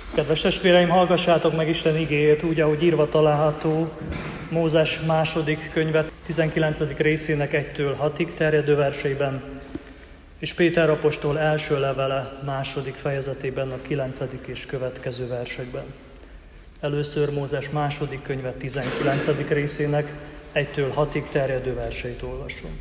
Kedves testvéreim, hallgassátok meg Isten igéjét úgy, ahogy írva található Mózes második könyve 19. részének 1-től 6-ig terjedő verseiben, és Péter apostol első levele második fejezetében a 9. és következő versekben. Először Mózes második könyve 19. részének 1-től 6-ig terjedő verseit olvasom.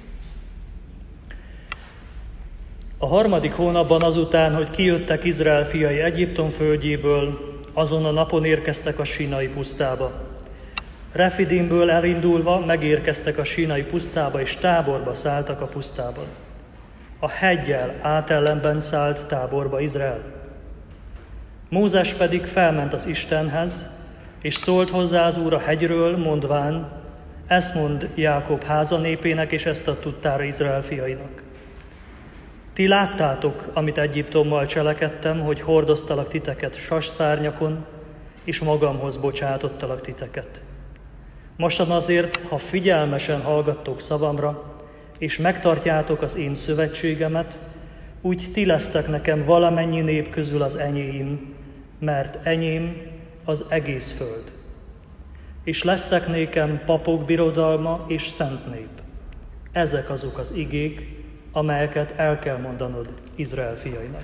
A harmadik hónapban azután, hogy kijöttek Izrael fiai Egyiptom földjéből, azon a napon érkeztek a sínai pusztába. Refidimből elindulva megérkeztek a sínai pusztába, és táborba szálltak a pusztában. A heggyel átellenben szállt táborba Izrael. Mózes pedig felment az Istenhez, és szólt hozzá az Úr a hegyről, mondván: ezt mond Jákob háza népének, és ezt a tudtára Izrael fiainak. Ti láttátok, amit Egyiptommal cselekedtem, hogy hordoztalak titeket sasszárnyakon, és magamhoz bocsátottalak titeket. Mostan azért, ha figyelmesen hallgattok szavamra, és megtartjátok az én szövetségemet, úgy ti lesztek nekem valamennyi nép közül az enyém, mert enyém az egész föld. És lesztek nékem papok birodalma és szent nép. Ezek azok az igék, amelyeket el kell mondanod Izrael fiainak.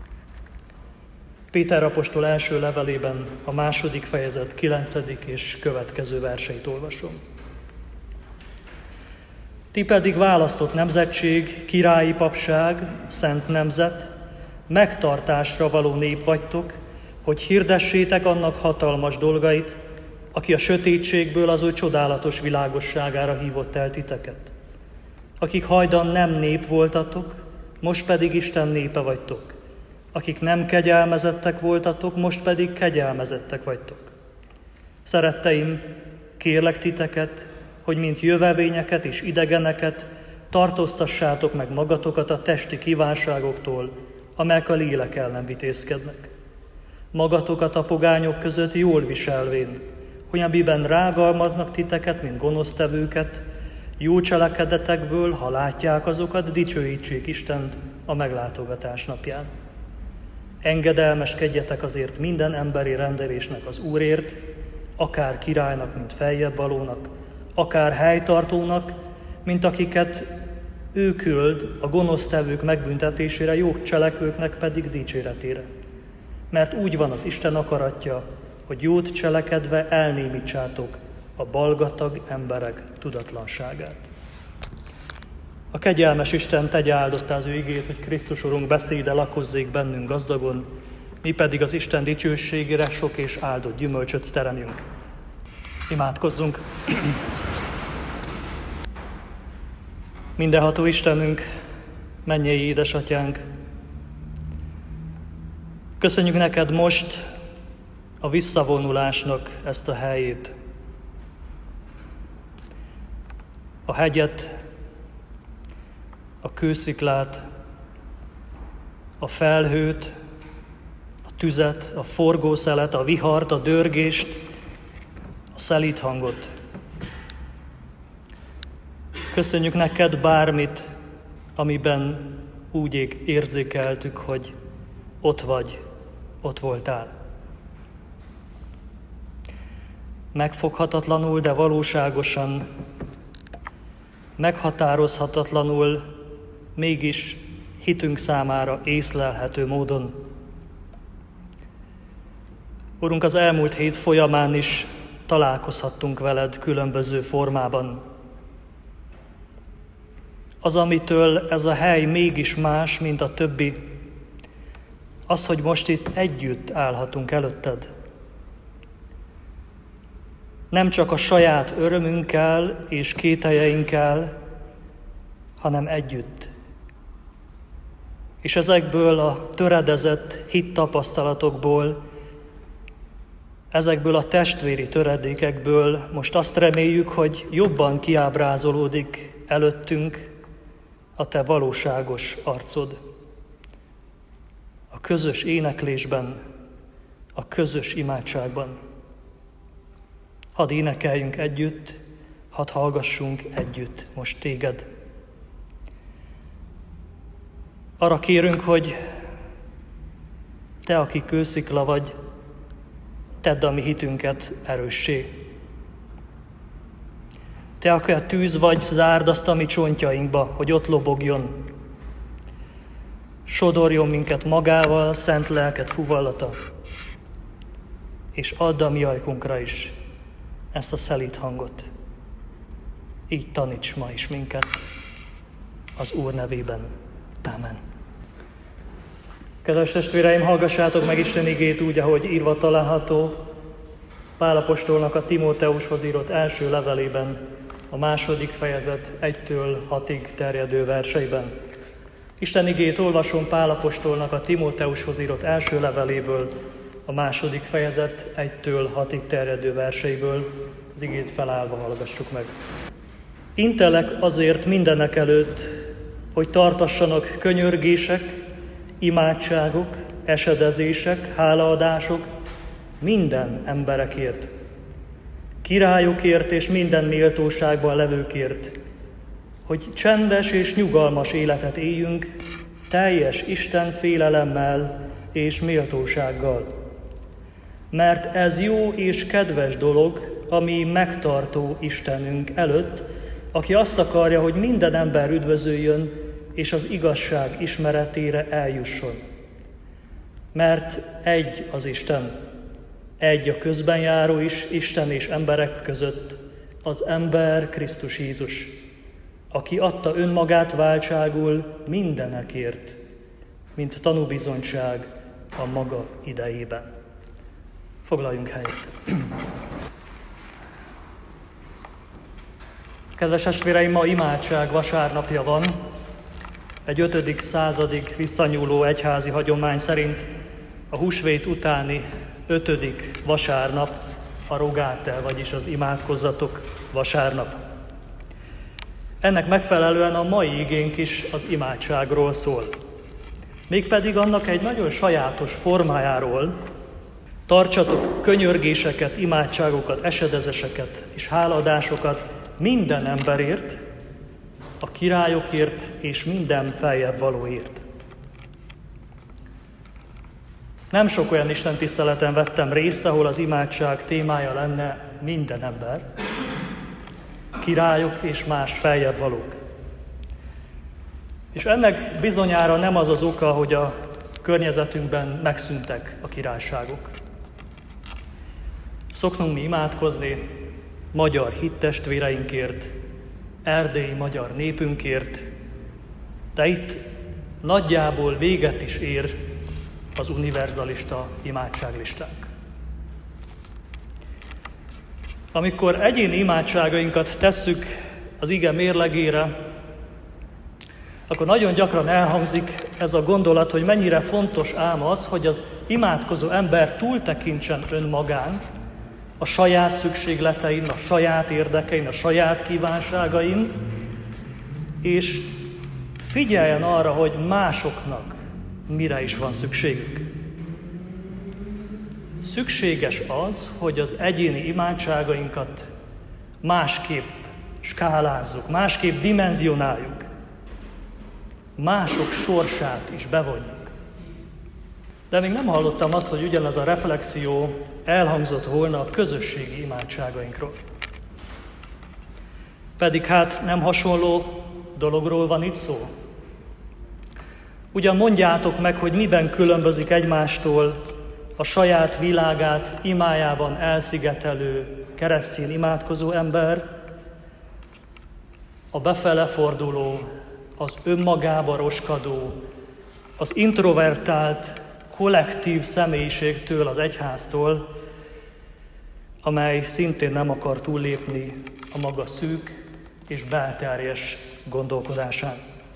Péter apostol első levelében a második fejezet 9. és következő verseit olvasom. Ti pedig választott nemzetség, királyi papság, szent nemzet, megtartásra való nép vagytok, hogy hirdessétek annak hatalmas dolgait, aki a sötétségből az ő csodálatos világosságára hívott el titeket. Akik hajdan nem nép voltatok, most pedig Isten népe vagytok. Akik nem kegyelmezettek voltatok, most pedig kegyelmezettek vagytok. Szeretteim, kérlek titeket, hogy mint jövevényeket és idegeneket tartóztassátok meg magatokat a testi kívánságoktól, amelyek a lélek ellen vitézkednek. Magatokat a pogányok között jól viselvén, hogy amiben rágalmaznak titeket, mint gonosztevőket, jó cselekedetekből, ha látják azokat, dicsőítsék Istent a meglátogatás napján. Engedelmeskedjetek azért minden emberi rendelésnek az Úrért, akár királynak, mint feljebb valónak, akár helytartónak, mint akiket ő küld a gonosztevők megbüntetésére, jó cselekvőknek pedig dicséretére. Mert úgy van az Isten akaratja, hogy jót cselekedve elnémítsátok a balgatag emberek tudatlanságát. A kegyelmes Isten tegye áldottá az ő igét, hogy Krisztus Urunk beszéde lakozzék bennünk gazdagon, mi pedig az Isten dicsőségére sok és áldott gyümölcsöt teremjünk. Imádkozzunk! Mindenható Istenünk, mennyei édesatyánk, köszönjük neked most a visszavonulásnak ezt a helyét. A hegyet, a kősziklát, a felhőt, a tüzet, a forgószelet, a vihart, a dörgést, a szelíd hangot. Köszönjük neked bármit, amiben úgy érzékeltük, hogy ott vagy, ott voltál. Megfoghatatlanul, de valóságosan, meghatározhatatlanul, mégis hitünk számára észlelhető módon. Urunk, az elmúlt hét folyamán is találkozhattunk veled különböző formában. Az, amitől ez a hely mégis más, mint a többi, az, hogy most itt együtt állhatunk előtted. Nem csak a saját örömünkkel és kételjeinkkel, hanem együtt. És ezekből a töredezett hittapasztalatokból, ezekből a testvéri töredékekből most azt reméljük, hogy jobban kiábrázolódik előttünk a te valóságos arcod. A közös éneklésben, a közös imádságban. Hadd énekeljünk együtt, hadd hallgassunk együtt most téged. Arra kérünk, hogy te, aki kőszikla vagy, tedd a mi hitünket erőssé. Te akár tűz vagy, zárd azt a mi csontjainkba, hogy ott lobogjon. Sodorjon minket magával, szent lelked fuvallata, és add a mi ajkunkra is ezt a szelíd hangot. Így taníts ma is minket az Úr nevében. Ámen. Kedves testvéreim, hallgassátok meg Isten igét úgy, ahogy írva található Pál apostolnak a Timóteushoz írott első levelében, a 2. fejezet 1-től 6-ig terjedő verseiben. Isten igét olvasom Pál apostolnak a Timóteushoz írott első leveléből, a 2. fejezet 1-től 6-ig terjedő verseiből. Az igét felállva hallgassuk meg. Intelek azért mindenek előtt, hogy tartassanak könyörgések, imádságok, esedezések, hálaadások minden emberekért, királyokért és minden méltóságban levőkért, hogy csendes és nyugalmas életet éljünk, teljes Isten félelemmel és méltósággal. Mert ez jó és kedves dolog, ami megtartó Istenünk előtt, aki azt akarja, hogy minden ember üdvözöljön, és az igazság ismeretére eljusson. Mert egy az Isten, egy a közben járó is Isten és emberek között, az ember Krisztus Jézus, aki adta önmagát váltságul mindenekért, mint tanúbizonyság a maga idejében. Foglaljunk helyet. Kedves testvéreim, ma imádság vasárnapja van. Egy 5. századig visszanyúló egyházi hagyomány szerint a húsvét utáni 5. vasárnap a Rogáte, vagyis az imádkozzatok vasárnap. Ennek megfelelően a mai igénk is az imádságról szól. Mégpedig annak egy nagyon sajátos formájáról. Tartsatok könyörgéseket, imádságokat, esedezéseket és háladásokat minden emberért, a királyokért és minden feljebb valóért. Nem sok olyan istentiszteleten vettem részt, ahol az imádság témája lenne minden ember, királyok és más feljebb valók. És ennek bizonyára nem az az oka, hogy a környezetünkben megszűntek a királyságok. Szoknunk mi imádkozni magyar hittestvéreinkért, erdélyi magyar népünkért, de itt nagyjából véget is ér az univerzalista imádságlistánk. Amikor egyéni imádságainkat tesszük az ige mérlegére, akkor nagyon gyakran elhangzik ez a gondolat, hogy mennyire fontos ám az, hogy az imádkozó ember túltekintsen önmagán, a saját szükségletein, a saját érdekein, a saját kívánságain, és figyeljen arra, hogy másoknak mire is van szükségük. Szükséges az, hogy az egyéni imádságainkat másképp skálázzuk, másképp dimenzionáljuk, mások sorsát is bevonjuk. De még nem hallottam azt, hogy ugyanez a reflexió elhangzott volna a közösségi imádságainkról. Pedig hát nem hasonló dologról van itt szó. Ugyan mondjátok meg, hogy miben különbözik egymástól a saját világát imájában elszigetelő keresztény imádkozó ember, a befele forduló, az önmagába roskadó, az introvertált, kollektív személyiségtől, az egyháztól, amely szintén nem akar túllépni a maga szűk és belterjes gondolkodásán.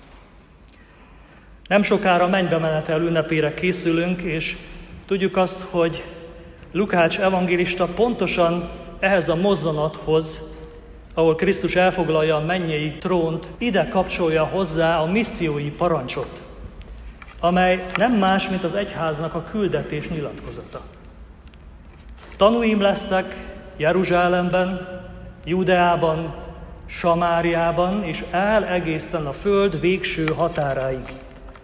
Nem sokára mennybemenetel ünnepére készülünk, és tudjuk azt, hogy Lukács evangélista pontosan ehhez a mozzanathoz, ahol Krisztus elfoglalja a mennyei trónt, ide kapcsolja hozzá a missziói parancsot, amely nem más, mint az egyháznak a küldetés nyilatkozata. Tanúim lesztek Jeruzsálemben, Judeában, Samáriában, és el egészen a föld végső határáig.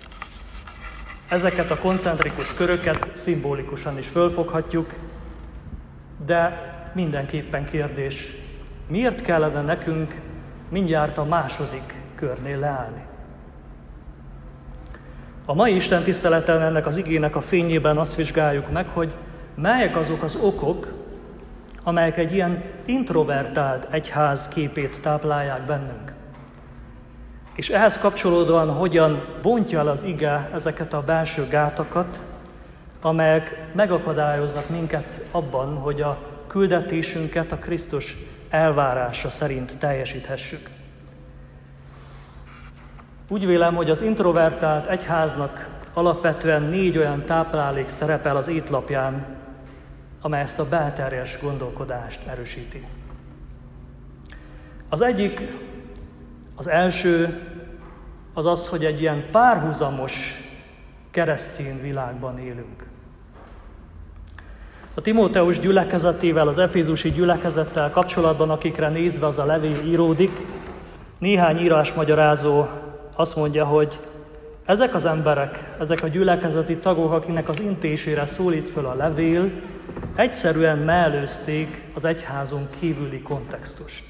Ezeket a koncentrikus köröket szimbolikusan is fölfoghatjuk, De mindenképpen kérdés, miért kellene nekünk mindjárt a második körnél leállni? A mai Isten tiszteleten ennek az igének a fényében azt vizsgáljuk meg, hogy melyek azok az okok, amelyek egy ilyen introvertált egyház képét táplálják bennünk. És ehhez kapcsolódóan hogyan bontja el az ige ezeket a belső gátakat, amelyek megakadályoznak minket abban, hogy a küldetésünket a Krisztus elvárása szerint teljesíthessük. Úgy vélem, hogy az introvertált egyháznak alapvetően 4 olyan táplálék szerepel az étlapján, amely ezt a belterjes gondolkodást erősíti. Az egyik, az első, az az, hogy egy ilyen párhuzamos keresztény világban élünk. A Timóteus gyülekezetével, az efézusi gyülekezettel kapcsolatban, akikre nézve az a levél íródik, néhány írásmagyarázó azt mondja, hogy ezek az emberek, ezek a gyülekezeti tagok, akinek az intésére szólít föl a levél, egyszerűen mellőzték az egyházon kívüli kontextust.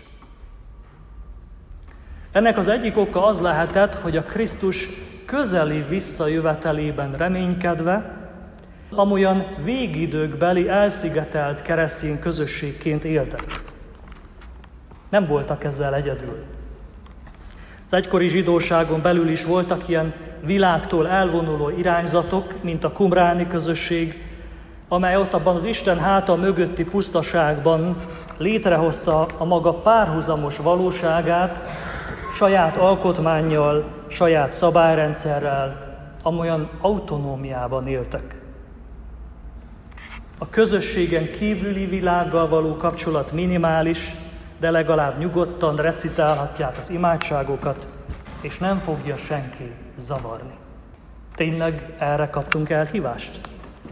Ennek az egyik oka az lehetett, hogy a Krisztus közeli visszajövetelében reménykedve, amolyan végidőkbeli elszigetelt keresztény közösségként éltek. Nem voltak ezzel egyedül. Az egykori zsidóságon belül is voltak ilyen világtól elvonuló irányzatok, mint a qumráni közösség, amely ott abban az Isten háta mögötti pusztaságban létrehozta a maga párhuzamos valóságát, saját alkotmánnyal, saját szabályrendszerrel, amolyan autonómiában éltek. A közösségen kívüli világgal való kapcsolat minimális, de legalább nyugodtan recitálhatják az imádságokat, és nem fogja senki zavarni. Tényleg erre kaptunk elhívást?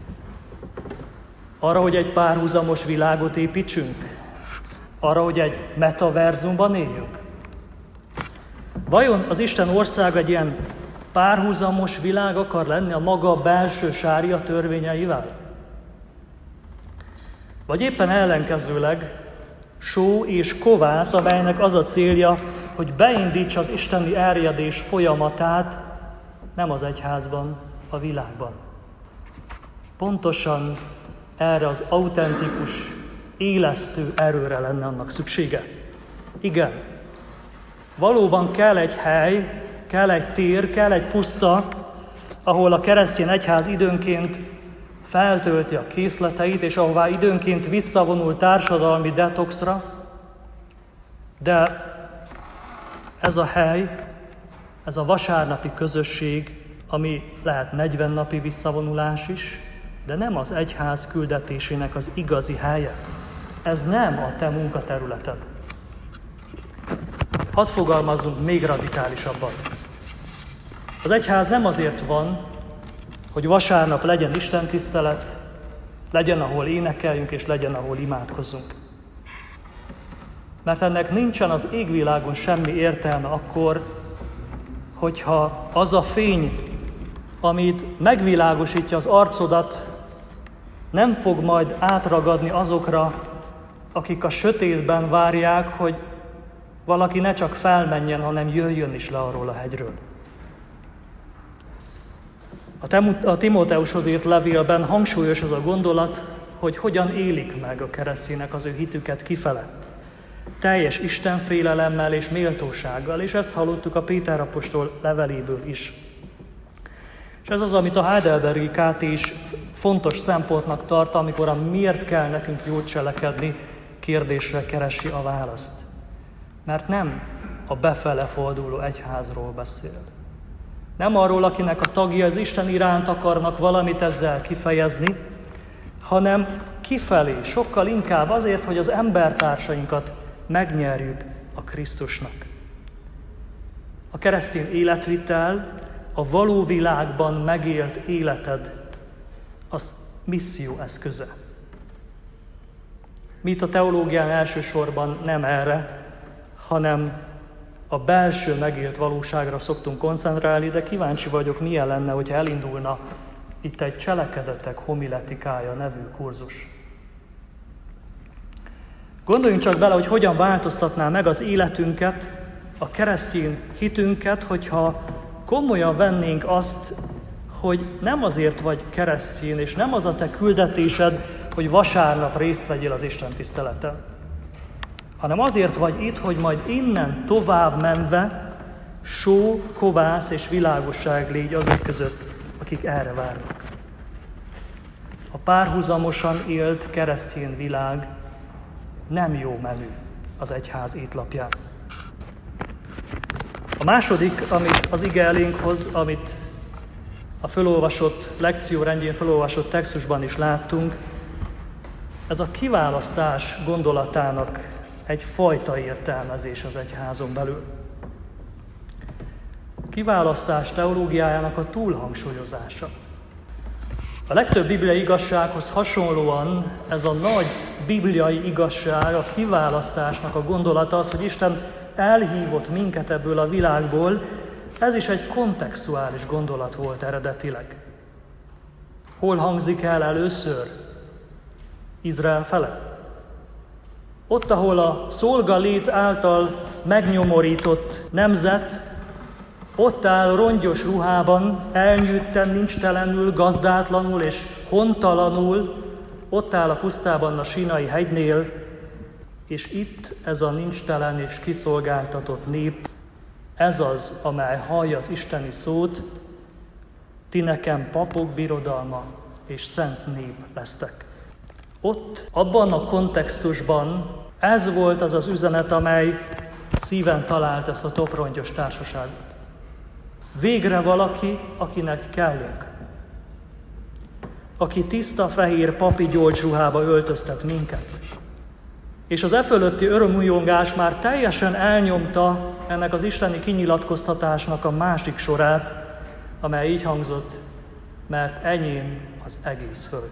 Arra, hogy egy párhuzamos világot építsünk? Arra, hogy egy metaverzumban éljünk? Vajon az Isten országa egy ilyen párhuzamos világ akar lenni a maga belső sária törvényeivel? Vagy éppen ellenkezőleg só és kovász, amelynek az a célja, hogy beindítsa az isteni elriadés folyamatát nem az egyházban, a világban. Pontosan erre az autentikus, élesztő erőre lenne annak szüksége. Igen, valóban kell egy hely, kell egy tér, kell egy puszta, ahol a keresztény egyház időnként feltölti a készleteit, és ahová időnként visszavonul társadalmi detoxra, de ez a hely, ez a vasárnapi közösség, ami lehet 40 napi visszavonulás is, de nem az egyház küldetésének az igazi helye. Ez nem a te munkaterületed. Hadd fogalmazzunk még radikálisabban. Az egyház nem azért van, hogy vasárnap legyen istentisztelet, legyen, ahol énekeljünk, és legyen, ahol imádkozunk. Mert ennek nincsen az égvilágon semmi értelme akkor, hogyha az a fény, amit megvilágosítja az arcodat, nem fog majd átragadni azokra, akik a sötétben várják, hogy valaki ne csak felmenjen, hanem jöjjön is le arról a hegyről. A Timóteushoz írt levélben hangsúlyos az a gondolat, hogy hogyan élik meg a keresztények az ő hitüket kifelett. Teljes istenfélelemmel és méltósággal, és ezt hallottuk a Péter apostol leveléből is. És ez az, amit a Heidelbergi KT is fontos szempontnak tart, amikor a miért kell nekünk jót cselekedni kérdésre keresi a választ. Mert nem a befele forduló egyházról beszél. Nem arról, akinek a tagjai az Isten iránt akarnak valamit ezzel kifejezni, hanem kifelé, sokkal inkább azért, hogy az embertársainkat megnyerjük a Krisztusnak. A keresztény életvitel, a való világban megélt életed, az misszió eszköze. Mi itt a teológián elsősorban nem erre, hanem a belső megélt valóságra szoktunk koncentrálni, de kíváncsi vagyok, milyen lenne, hogyha elindulna itt egy Cselekedetek homiletikája nevű kurzus. Gondoljunk csak bele, hogy hogyan változtatná meg az életünket, a keresztény hitünket, hogyha komolyan vennénk azt, hogy nem azért vagy keresztény, és nem az a te küldetésed, hogy vasárnap részt vegyél az Isten tiszteleten, hanem azért vagy itt, hogy majd innen tovább menve só, kovász és világosság légy azok között, akik erre várnak. A párhuzamosan élt keresztény világ nem jó menü az egyház étlapján. A második, amit az ige elénk hoz, amit a fölolvasott lekciórendjén, fölolvasott textusban is láttunk, ez a kiválasztás gondolatának egy fajta értelmezés az egyházon belül. Kiválasztás teológiájának a túlhangsúlyozása. A legtöbb bibliai igazsághoz hasonlóan ez a nagy bibliai igazság, a kiválasztásnak a gondolata az, hogy Isten elhívott minket ebből a világból, ez is egy kontextuális gondolat volt eredetileg. Hol hangzik el először? Izrael fele. Ott, ahol a szolgalét által megnyomorított nemzet, ott áll rongyos ruhában, elnyűgten, nincstelenül, gazdátlanul és hontalanul, ott áll a pusztában a Sínai hegynél, és itt ez a nincstelen és kiszolgáltatott nép, ez az, amely hallja az isteni szót, ti nekem papok birodalma és szent nép lesztek. Ott, abban a kontextusban ez volt az az üzenet, amely szíven talált ezt a toprongyos társaságot. Végre valaki, akinek kellünk. Aki tiszta, fehér, papi gyolcsruhába öltöztet minket. És az e fölötti örömújongás már teljesen elnyomta ennek az isteni kinyilatkoztatásnak a másik sorát, amely így hangzott, mert enyém az egész föld.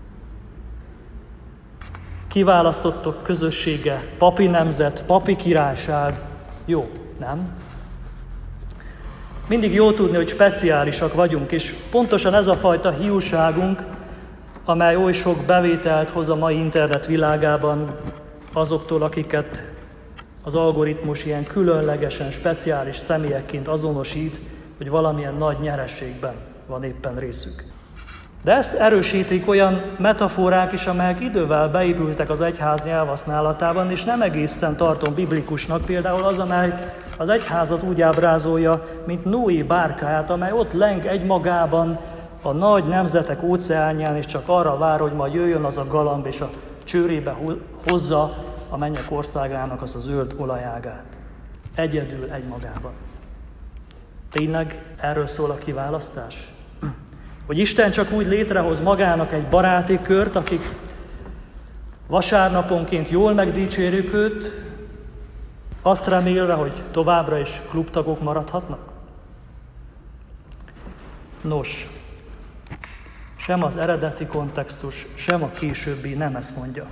Kiválasztottok közössége, papi nemzet, papi királyság. Jó, nem? Mindig jó tudni, hogy speciálisak vagyunk, és pontosan ez a fajta hiúságunk, amely oly sok bevételt hoz a mai internet világában azoktól, akiket az algoritmus ilyen különlegesen, speciális személyekként azonosít, hogy valamilyen nagy nyereségben van éppen részük. De ezt erősítik olyan metaforák is, amelyek idővel beépültek az egyház nyelvhasználatában, és nem egészen tartom biblikusnak, például az, amely az egyházat úgy ábrázolja, mint Noé bárkáját, amely ott leng egymagában a nagy nemzetek óceánján, és csak arra vár, hogy majd jöjjön az a galamb, és a csőrébe hozza a mennyek országának az zöld olajágát. Egyedül egymagában. Tényleg erről szól a kiválasztás? Hogy Isten csak úgy létrehoz magának egy baráti kört, akik vasárnaponként jól megdicsérjük őt, azt remélve, hogy továbbra is klubtagok maradhatnak? Nos, sem az eredeti kontextus, sem a későbbi nem ezt mondja.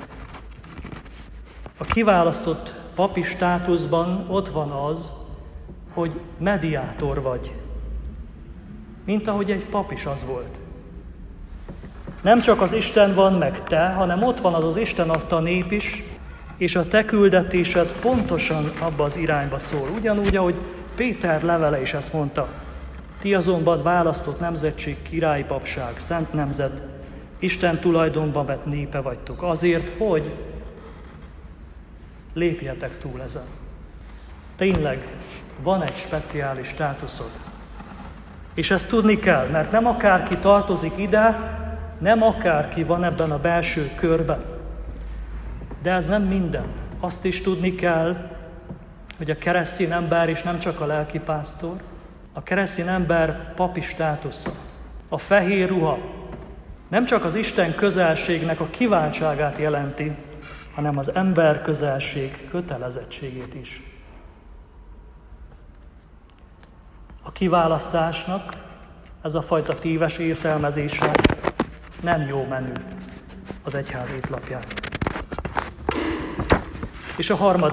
A kiválasztott papi státuszban ott van az, hogy mediátor vagy, mint ahogy egy pap is az volt. Nem csak az Isten van meg te, hanem ott van az az Isten adta nép is, és a te küldetésed pontosan abba az irányba szól. Ugyanúgy, ahogy Péter levele is ezt mondta. Ti azonban választott nemzetség, királyi papság, szent nemzet, Isten tulajdonba vett népe vagytok. Azért, hogy lépjetek túl ezen. Tényleg van egy speciális státuszod. És ezt tudni kell, mert nem akárki tartozik ide, nem akárki van ebben a belső körben. De ez nem minden. Azt is tudni kell, hogy a keresztény ember is nem csak a lelkipásztor, a keresztény ember papi státusza, a fehér ruha nem csak az Isten közelségnek a kiváltságát jelenti, hanem az ember közelség kötelezettségét is. A kiválasztásnak ez a fajta téves értelmezése nem jó menü az egyház étlapján. És a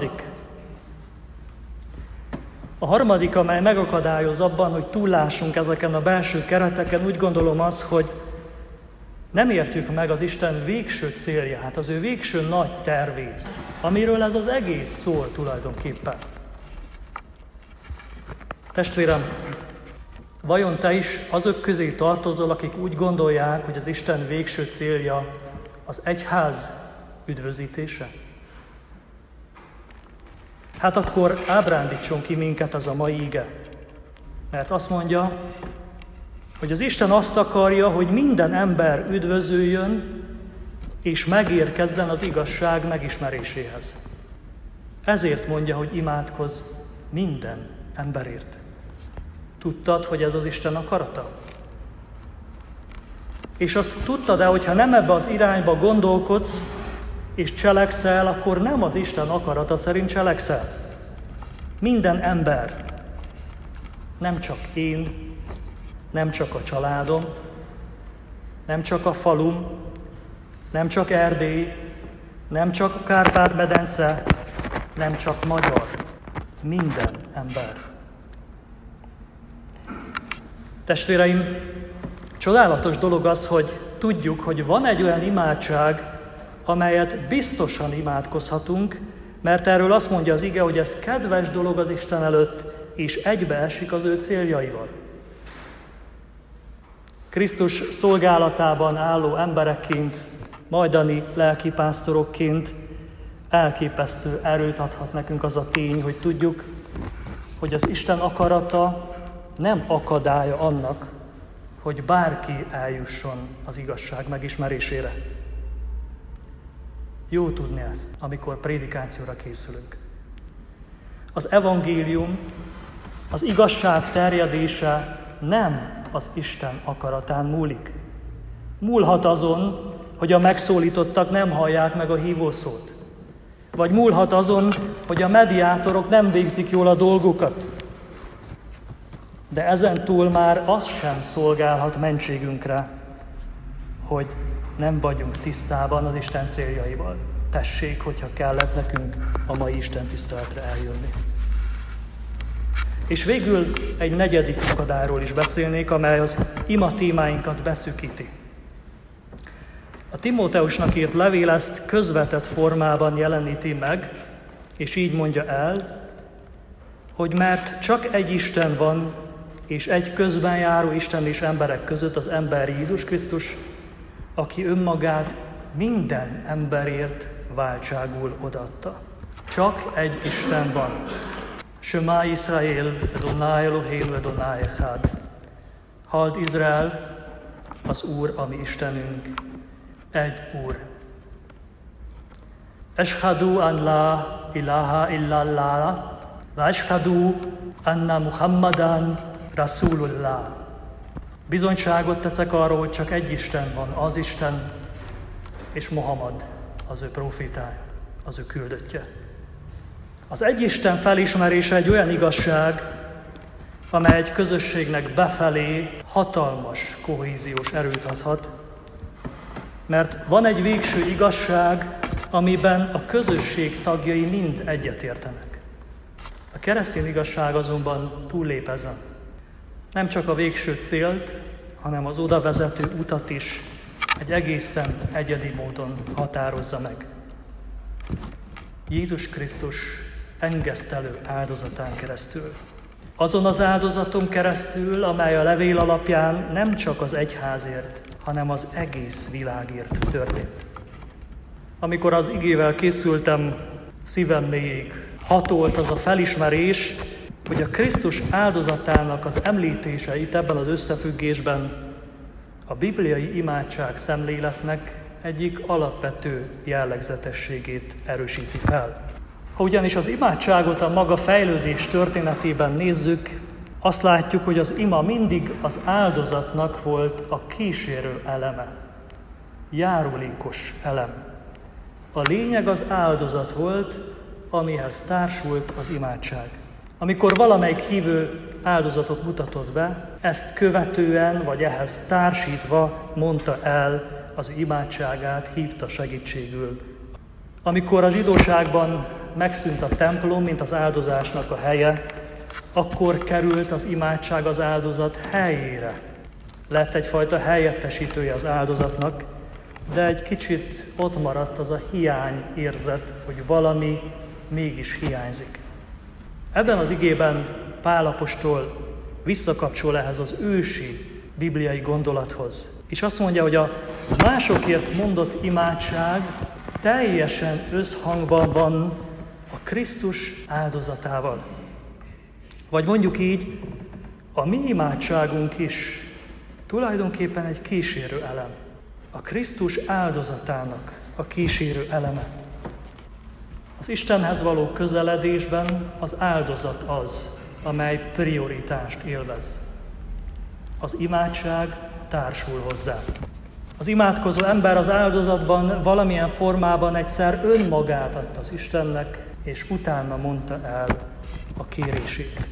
harmadik, amely megakadályoz abban, hogy túllássunk ezeken a belső kereteken, úgy gondolom az, hogy Nem értjük meg az Isten végső célját, az ő végső nagy tervét, amiről ez az egész szól tulajdonképpen. Testvérem, vajon te is azok közé tartozol, akik úgy gondolják, hogy az Isten végső célja az egyház üdvözítése? Hát akkor ábrándítson ki minket ez a mai ige. Mert azt mondja, hogy az Isten azt akarja, hogy minden ember üdvözöljön, és megérkezzen az igazság megismeréséhez. Ezért mondja, hogy imádkozz minden emberért. Tudtad, hogy ez az Isten akarata? És azt tudtad-e, hogyha nem ebbe az irányba gondolkodsz, és cselekszel, akkor nem az Isten akarata szerint cselekszel. Minden ember, nem csak én, nem csak a családom, nem csak a falum, nem csak Erdély, nem csak a Kárpát-medence, nem csak magyar, minden ember. Testvéreim, csodálatos dolog az, hogy tudjuk, hogy van egy olyan imádság, amelyet biztosan imádkozhatunk, mert erről azt mondja az ige, hogy ez kedves dolog az Isten előtt, és egybeesik az ő céljaival. Krisztus szolgálatában álló emberekként, majdani lelkipásztorokként elképesztő erőt adhat nekünk az a tény, hogy tudjuk, hogy az Isten akarata nem akadálya annak, hogy bárki eljusson az igazság megismerésére. Jó tudni ezt, amikor prédikációra készülünk. Az evangélium, az igazság terjedése nem az Isten akaratán múlik. Múlhat azon, hogy a megszólítottak nem hallják meg a hívószót. Vagy múlhat azon, hogy a mediátorok nem végzik jól a dolgukat. De ezen túl már az sem szolgálhat mentségünkre, hogy nem vagyunk tisztában az Isten céljaival. Tessék, hogyha kellett nekünk a mai Isten tiszteletre eljönni. És végül egy negyedik akadályról is beszélnék, amely az ima témáinkat beszűkíti. A Timóteusnak írt levél ezt közvetett formában jeleníti meg, és így mondja el, hogy mert csak egy Isten van, és egy közben járó Isten és emberek között az ember Jézus Krisztus, aki önmagát minden emberért váltságul odaadta. Csak egy Isten van. Shema Yisrael, Adonai Eloheinu, Adonai Echad. Halld Izrael, az Úr, a mi Istenünk, egy Úr. Eshhadu an la ilaha illallah, wa eshhadu anna Muhammadan Rasulullah. Bizonyságot teszek arról, hogy csak egy Isten van, az Isten, és Mohamad, az ő profétája, az ő küldöttje. Az egyisten felismerése egy olyan igazság, amely egy közösségnek befelé hatalmas kohéziós erőt adhat, mert van egy végső igazság, amiben a közösség tagjai mind egyetértenek. A keresztény igazság azonban túllép ezen. Nem csak a végső célt, hanem az oda vezető utat is egy egészen egyedi módon határozza meg. Jézus Krisztus engesztelő áldozatán keresztül. Azon az áldozaton keresztül, amely a levél alapján nem csak az egyházért, hanem az egész világért történt. Amikor az igével készültem, szívem mélyéig hatolt az a felismerés, hogy a Krisztus áldozatának az említéseit ebben az összefüggésben a bibliai imádság szemléletnek egyik alapvető jellegzetességét erősíti fel. Ha ugyanis az imádságot a maga fejlődés történetében nézzük, azt látjuk, hogy az ima mindig az áldozatnak volt a kísérő eleme, járulékos elem. A lényeg az áldozat volt, amihez társult az imádság. Amikor valamelyik hívő áldozatot mutatott be, ezt követően vagy ehhez társítva mondta el az imádságát, hívta segítségül. Amikor a zsidóságban megszűnt a templom, mint az áldozásnak a helye, akkor került az imádság az áldozat helyére. lett egyfajta helyettesítője az áldozatnak, de egy kicsit ott maradt az a hiányérzet, hogy valami mégis hiányzik. Ebben az igében Pál apostol visszakapcsol ehhez az ősi bibliai gondolathoz. És azt mondja, hogy a másokért mondott imádság teljesen összhangban van a Krisztus áldozatával. Vagy mondjuk így, a mi imádságunk is tulajdonképpen egy kísérő elem. A Krisztus áldozatának a kísérő eleme. Az Istenhez való közeledésben az áldozat az, amely prioritást élvez. Az imádság társul hozzá. Az imádkozó ember az áldozatban valamilyen formában egyszer önmagát adta az Istennek, és utána mondta el a kérését.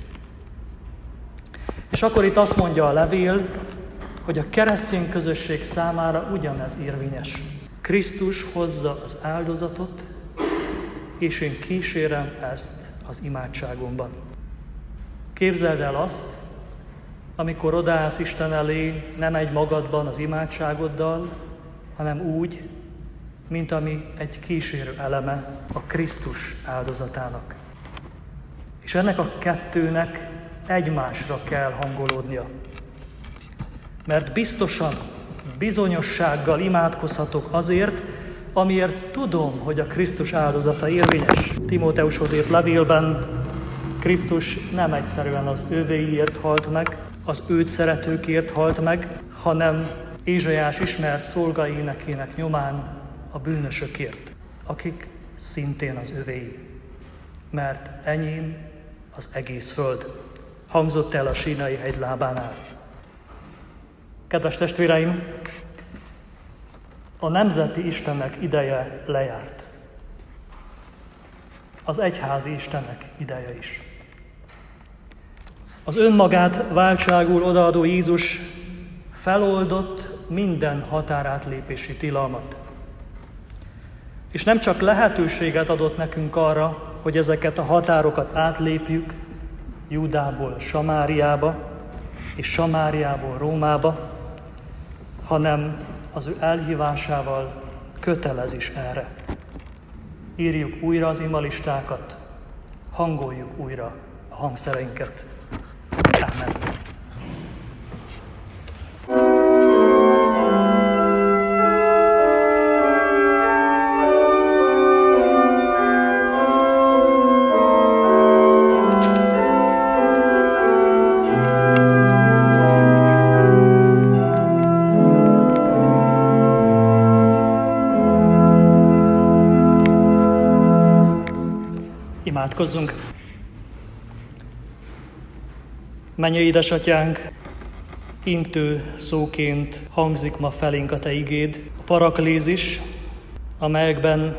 És akkor itt azt mondja a levél, hogy a keresztény közösség számára ugyanez érvényes. Krisztus hozza az áldozatot, és én kísérem ezt az imádságomban. Képzeld el azt, amikor odaállsz Isten elé, nem egy magadban az imádságoddal, hanem úgy, mint ami egy kísérő eleme a Krisztus áldozatának. És ennek a kettőnek egymásra kell hangolódnia. Mert biztosan, bizonyossággal imádkozhatok azért, amiért tudom, hogy a Krisztus áldozata érvényes. Timóteushoz írt levélben Krisztus nem egyszerűen az övéiért halt meg, az őt szeretőkért halt meg, hanem Ézsaiás ismert szolgaénekének nyomán a bűnösökért, akik szintén az övéi. Mert enyém az egész föld. Hangzott el a Sínai hegy lábánál. Kedves testvéreim, a nemzeti istenek ideje lejárt. Az egyházi istenek ideje is. Az önmagát váltságul odaadó Jézus feloldott minden határátlépési tilalmat. És nem csak lehetőséget adott nekünk arra, hogy ezeket a határokat átlépjük Júdából Samáriába, és Samáriából Rómába, hanem az ő elhívásával kötelez is erre. Írjuk újra az imalistákat, hangoljuk újra a hangszereinket. Amen. Imádkozzunk! Mennyei édesatyánk, intő szóként hangzik ma felénk a Te igéd, a paraklézis, amelyekben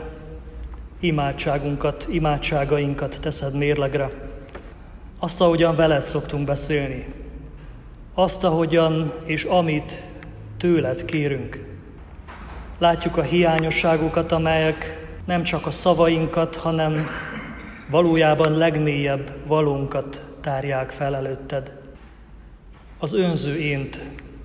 imádságainkat teszed mérlegre. Azt, ahogyan veled szoktunk beszélni, azt, ahogyan és amit tőled kérünk. Látjuk a hiányosságokat, amelyek nem csak a szavainkat, hanem valójában legmélyebb valónkat tárják fel előtted. Az önző ént,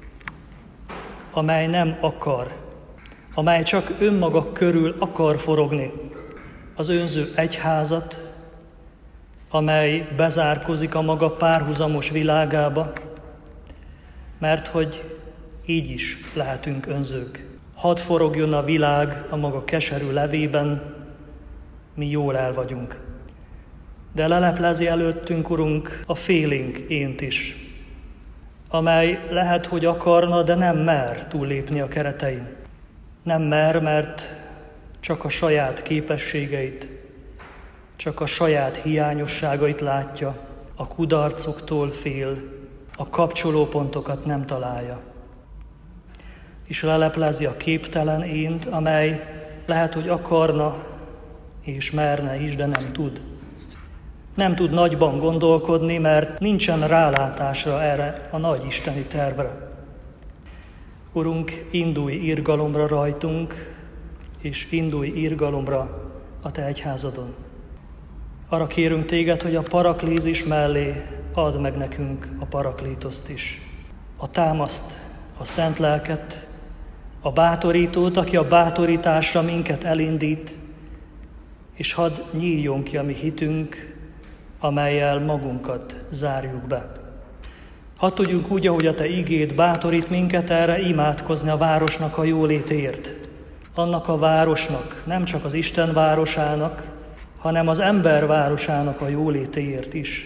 amely nem akar, amely csak önmaga körül akar forogni. Az önző egyházat, amely bezárkozik a maga párhuzamos világába, mert hogy így is lehetünk önzők. Hadd forogjon a világ a maga keserű levében, mi jól el vagyunk. De leleplezi előttünk, Urunk, a félénk ént is, amely lehet, hogy akarna, de nem mer túllépni a keretein. Nem mer, mert csak a saját képességeit, csak a saját hiányosságait látja, a kudarcoktól fél, a kapcsolópontokat nem találja. És leleplezi a képtelen ént, amely lehet, hogy akarna és merne is, de nem tud. Nem tud nagyban gondolkodni, mert nincsen rálátásra erre a nagy isteni tervre. Urunk, indulj irgalomra rajtunk, és indulj irgalomra a Te egyházadon. Arra kérünk Téged, hogy a paraklézis mellé add meg nekünk a paraklétoszt is. A támaszt, a Szent Lelket, a bátorítót, aki a bátorításra minket elindít, és hadd nyíljon ki a mi hitünk, amellyel magunkat zárjuk be. Hadd tudjunk úgy, ahogy a Te igéd bátorít minket erre, imádkozni a városnak a jólétéért. Annak a városnak, nem csak az Isten városának, hanem az ember városának a jólétéért is.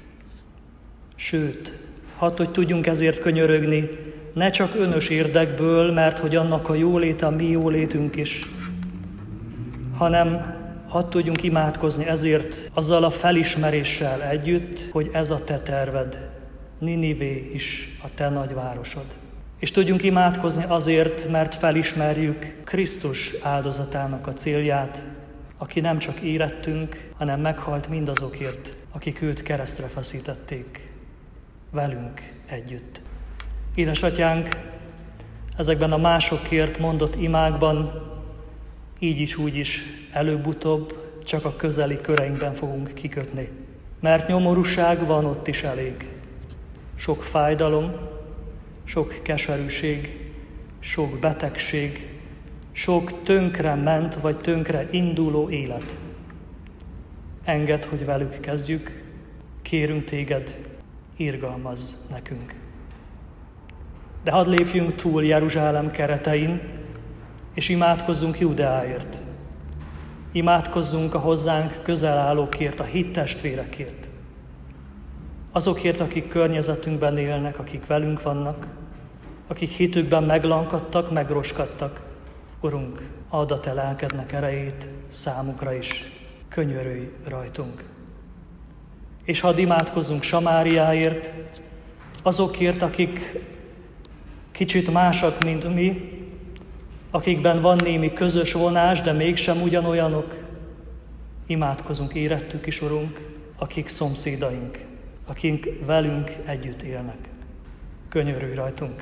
Sőt, hadd, hogy tudjunk ezért könyörögni, ne csak önös érdekből, mert hogy annak a jóléte a mi jólétünk is, hanem hadd tudjunk imádkozni ezért azzal a felismeréssel együtt, hogy ez a Te terved, Ninivé is a Te nagyvárosod. És tudjunk imádkozni azért, mert felismerjük Krisztus áldozatának a célját, aki nem csak érettünk, hanem meghalt mindazokért, akik őt keresztre feszítették, velünk együtt. Édesatyánk, ezekben a másokért mondott imákban így is, úgy is előbb-utóbb csak a közeli köreinkben fogunk kikötni. Mert nyomorúság van ott is elég. Sok fájdalom, sok keserűség, sok betegség, sok tönkre ment vagy tönkre induló élet. Engedd, hogy velük kezdjük, kérünk Téged, irgalmazz nekünk. De hadd lépjünk túl Jeruzsálem keretein, és imádkozzunk Judeáért. Imádkozzunk a hozzánk közel állókért, a hittestvérekért. Azokért, akik környezetünkben élnek, akik velünk vannak, akik hitükben meglankadtak, megroskadtak. Urunk, add a Te lelkednek erejét számukra is, könyörülj rajtunk. És hadd imádkozzunk Samáriáért, azokért, akik kicsit másak, mint mi, akikben van némi közös vonás, de mégsem ugyanolyanok. Imádkozunk érettük is, Urunk, akik szomszédaink, akik velünk együtt élnek. Könyörülj rajtunk.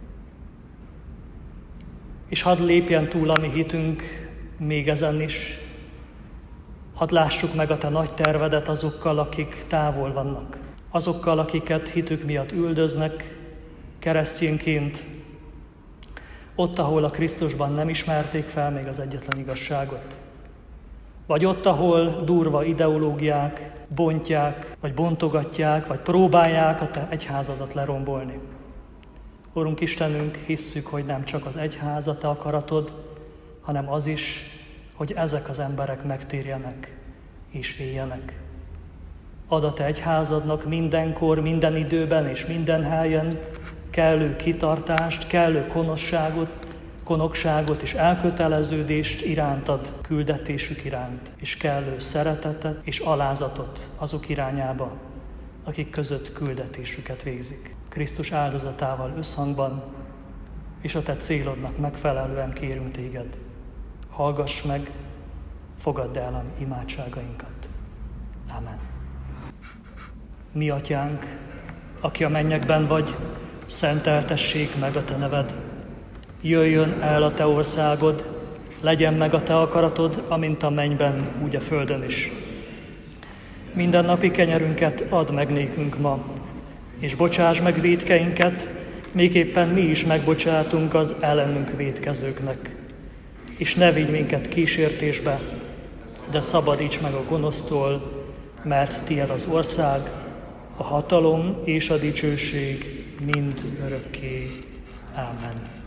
És hadd lépjen túl a mi hitünk még ezen is. Hadd lássuk meg a Te nagy tervedet azokkal, akik távol vannak. Azokkal, akiket hitük miatt üldöznek, keresztényként, ott, ahol a Krisztusban nem ismerték fel még az egyetlen igazságot. Vagy ott, ahol durva ideológiák bontják, vagy bontogatják, vagy próbálják a Te egyházadat lerombolni. Urunk Istenünk, hisszük, hogy nem csak az egyház a Te akaratod, hanem az is, hogy ezek az emberek megtérjenek és éljenek. Add a Te egyházadnak mindenkor, minden időben és minden helyen kellő kitartást, kellő konokságot és elköteleződést irántad, küldetésük iránt, és kellő szeretetet és alázatot azok irányába, akik között küldetésüket végzik. Krisztus áldozatával összhangban, és a Te célodnak megfelelően kérünk Téged. Hallgass meg, fogadd el a imádságainkat. Ámen. Mi Atyánk, aki a mennyekben vagy, szenteltessék meg a Te neved. Jöjjön el a Te országod, legyen meg a Te akaratod, amint a mennyben, úgy a földön is. Minden napi kenyerünket add meg nékünk ma, és bocsáss meg vétkeinket, miképpen mi is megbocsátunk az ellenünk vétkezőknek. És ne vigy minket kísértésbe, de szabadíts meg a gonosztól, mert tiéd az ország, a hatalom és a dicsőség mind örökké. Ámen.